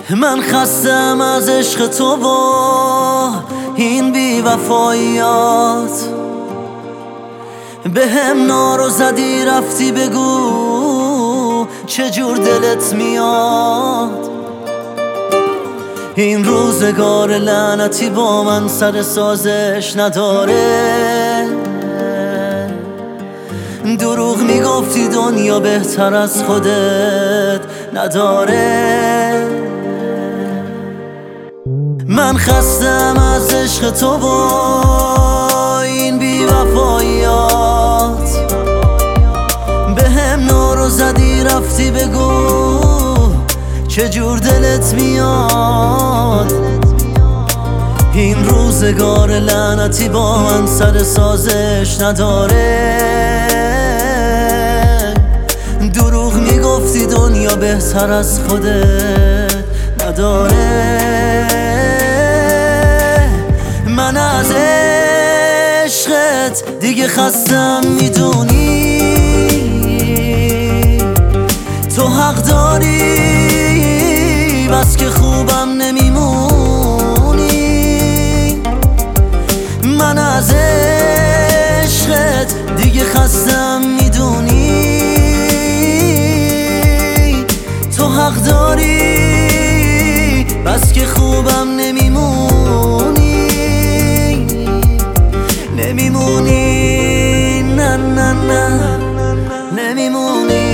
من خستم از عشق تو با این بی وفاییات. به هم نارو زدی رفتی بگو چجور دلت میاد. این روزگار لعنتی با من سر سازش نداره. دروغ میگفتی دنیا بهتر از خودت نداره. من خستم از عشق تو با این بی وفاییات. به هم نارو زدی رفتی بگو چجور دلت میاد. این روزگار لعنتی با من سر سازش نداره. دروغ میگفتی دنیا بهتر از خودت نداره. من از عشقت دیگه خستم میدونی. تو حق داری بس که خوبم نمیمونی. من از عشقت دیگه خستم میدونی. تو حق داری بس که خوبم نمیمونی. نمیمونی نه نه نه نمیمونی.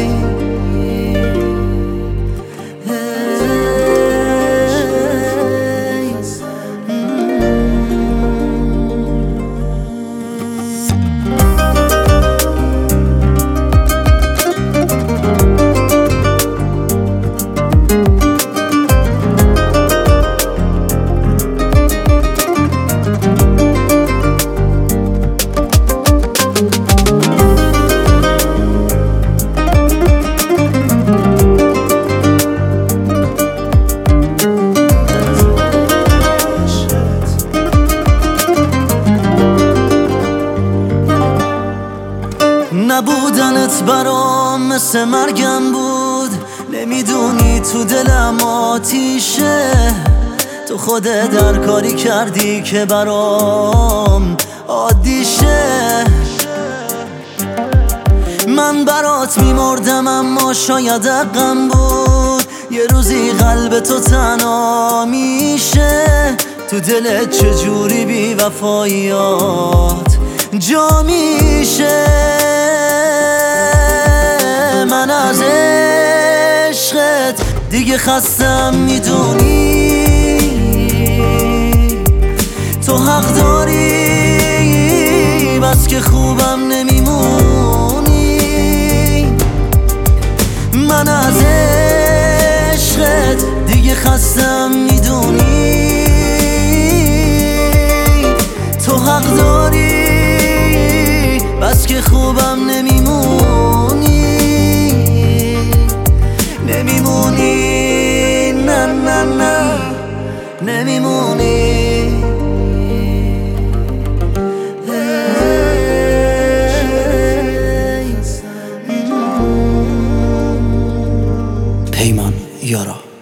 نبودنت برام مثل مرگم بود. نمیدونی تو دلم آتیشه. تو خودت در کاری کردی که برام عادیشه. من برات میمردم اما شاید حقم بود. یه روزی قلب تو تنها میشه. تو دلت چجوری بی وفاییات جا میشه. من از عشقت دیگه خستم میدونی. تو حق داری بس که خوبم نمیمونی. من از عشقت دیگه خستم میدونی. تو حق داری بس که خوبم نمیمونی. نمیمونی نه نه نه نمیمونی. پیمان یارا.